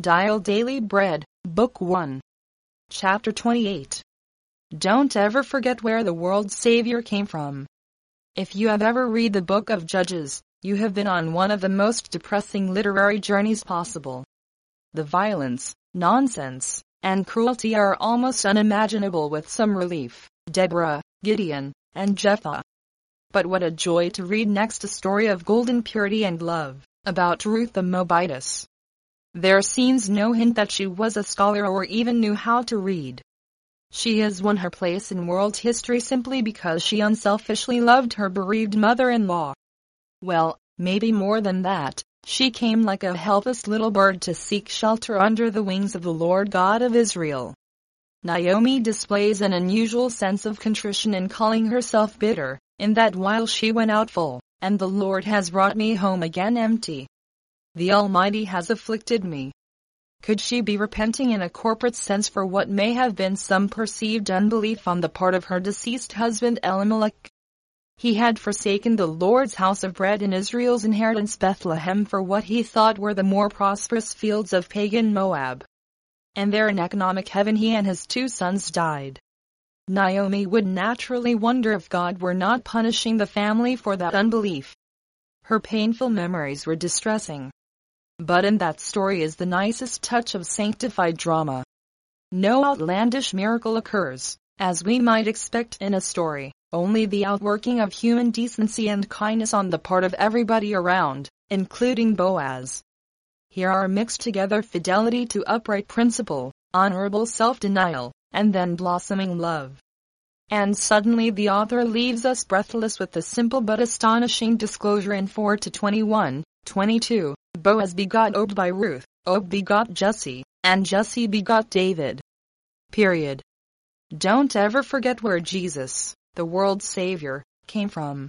Dial Daily Bread, Book 1. Chapter 28. Don't ever forget where the world's Savior came from. If you have ever read the book of Judges, you have been on one of the most depressing literary journeys possible. The violence, nonsense, and cruelty are almost unimaginable with some relief. Deborah, Gideon, and Jephthah. But what a joy to read next a story of golden purity and love, about Ruth the Moabitess. There seems no hint that she was a scholar or even knew how to read. She has won her place in world history simply because she unselfishly loved her bereaved mother-in-law. Well, maybe more than that, she came like a helpless little bird to seek shelter under the wings of the Lord God of Israel. Naomi displays an unusual sense of contrition in calling herself bitter, in that while she went out full, and the Lord has brought me home again empty. The Almighty has afflicted me. Could she be repenting in a corporate sense for what may have been some perceived unbelief on the part of her deceased husband Elimelech? He had forsaken the Lord's house of bread in Israel's inheritance Bethlehem for what he thought were the more prosperous fields of pagan Moab. And there in economic heaven he and his 2 sons died. Naomi would naturally wonder if God were not punishing the family for that unbelief. Her painful memories were distressing. But in that story is the nicest touch of sanctified drama. No outlandish miracle occurs, as we might expect in a story, only the outworking of human decency and kindness on the part of everybody around, including Boaz. Here are mixed together fidelity to upright principle, honorable self-denial, and then blossoming love. And suddenly the author leaves us breathless with the simple but astonishing disclosure in 4-21-22. Boaz begot Obed by Ruth, Obed begot Jesse, and Jesse begot David. Period. Don't ever forget where Jesus, the world's Savior, came from.